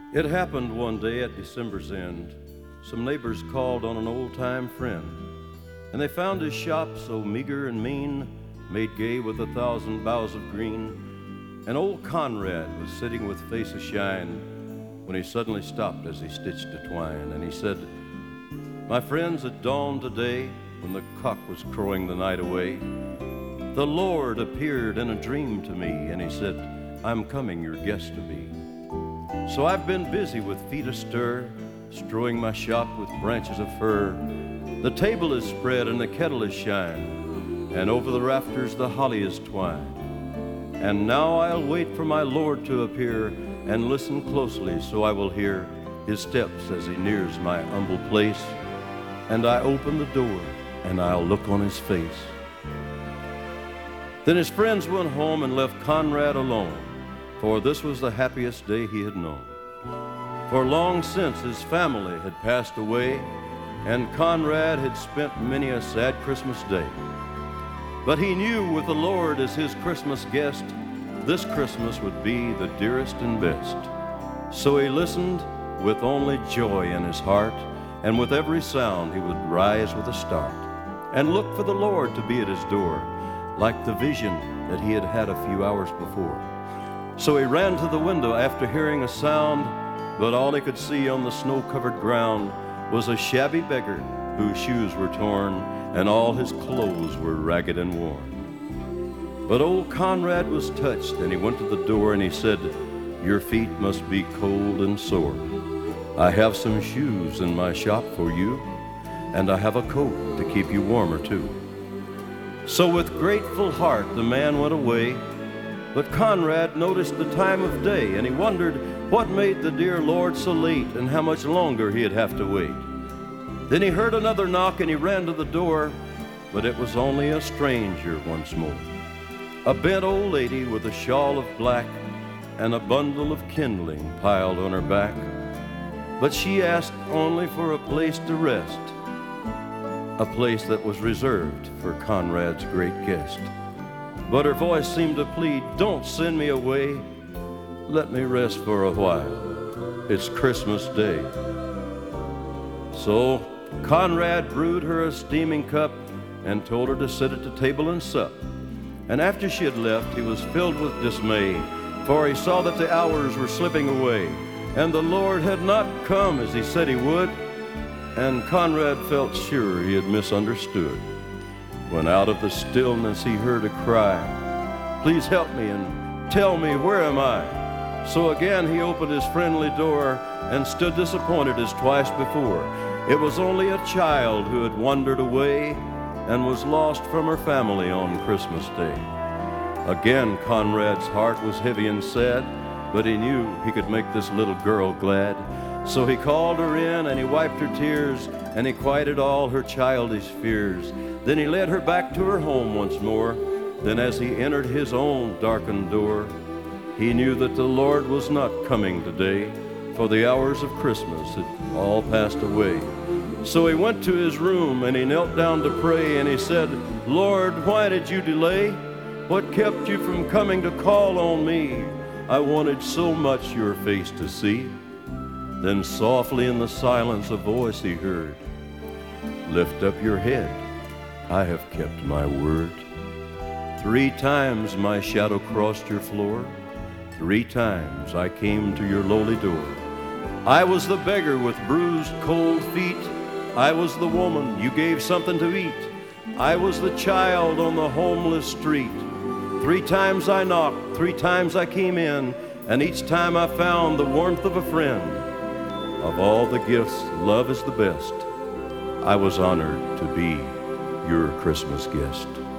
It happened one day at December's end. Some neighbors called on an old-time friend, and they found his shop so meager and mean, made gay with 1,000 boughs of green. And old Conrad was sitting with face ashine when he suddenly stopped as he stitched a twine, and he said, "My friends, at dawn today, when the cock was crowing the night away, the Lord appeared in a dream to me, and he said, 'I'm coming your guest to be.' So I've been busy with feet astir, strewing my shop with branches of fir. The table is spread and the kettle is shine, and over the rafters the holly is twined. And now I'll wait for my Lord to appear, and listen closely so I will hear his steps as he nears my humble place. And I open the door, and I'll look on his face." Then his friends went home and left Conrad alone, for this was the happiest day he had known. For long since his family had passed away, and Conrad had spent many a sad Christmas day. But he knew with the Lord as his Christmas guest, this Christmas would be the dearest and best. So he listened with only joy in his heart, and with every sound he would rise with a start, and look for the Lord to be at his door, like the vision that he had had a few hours before. So he ran to the window after hearing a sound, but all he could see on the snow-covered ground was a shabby beggar whose shoes were torn, and all his clothes were ragged and worn. But old Conrad was touched, and he went to the door, and he said, "Your feet must be cold and sore. I have some shoes in my shop for you, and I have a coat to keep you warmer too." So with grateful heart the man went away, but Conrad noticed the time of day, and he wondered what made the dear Lord so late, and how much longer he'd have to wait. Then he heard another knock, and he ran to the door, but it was only a stranger once more. A bent old lady with a shawl of black and a bundle of kindling piled on her back. But she asked only for a place to rest, a place that was reserved for Conrad's great guest. But her voice seemed to plead, "Don't send me away. Let me rest for a while. It's Christmas Day." So Conrad brewed her a steaming cup and told her to sit at the table and sup. And after she had left, he was filled with dismay, for he saw that the hours were slipping away, and the Lord had not come as he said he would. And Conrad felt sure he had misunderstood, when out of the stillness he heard a cry, "Please help me and tell me, where am I?" So again he opened his friendly door and stood disappointed as twice before. It was only a child who had wandered away and was lost from her family on Christmas Day. Again Conrad's heart was heavy and sad, but he knew he could make this little girl glad. So he called her in, and he wiped her tears, and he quieted all her childish fears. Then he led her back to her home once more. Then as he entered his own darkened door, he knew that the Lord was not coming today, for the hours of Christmas had all passed away. So he went to his room, and he knelt down to pray, and he said, "Lord, why did you delay? What kept you from coming to call on me? I wanted so much your face to see." Then softly in the silence a voice he heard, "Lift up your head, I have kept my word. 3 times my shadow crossed your floor. 3 times I came to your lowly door. I was the beggar with bruised cold feet. I was the woman you gave something to eat. I was the child on the homeless street. 3 times I knocked, 3 times I came in, and each time I found the warmth of a friend. Of all the gifts, love is the best. I was honored to be your Christmas guest."